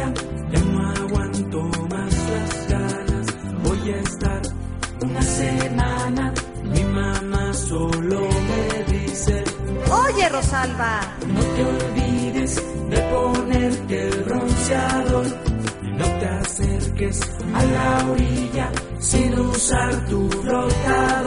vida, ya no aguanto más las ganas. Voy a estar una semana. Mi mamá solo me dice: Oye, Rosalba, no te olvides de ponerte el bronceador y no te acerques a la orilla sin usar tu flotador.